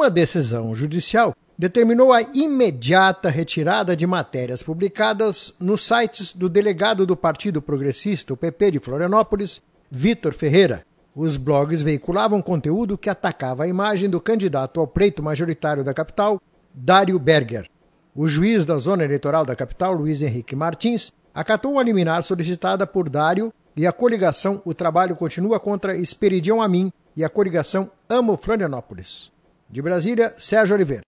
Uma decisão judicial determinou a imediata retirada de matérias publicadas nos sites do delegado do Partido Progressista, o PP de Florianópolis, Vitor Ferreira. Os blogs veiculavam conteúdo que atacava a imagem do candidato ao pleito majoritário da capital, Dário Berger. O juiz da zona eleitoral da capital, Luiz Henrique Martins, acatou a liminar solicitada por Dário e a coligação O Trabalho Continua contra Esperidião Amin e a coligação Amo Florianópolis. De Brasília, Sérgio Oliveira.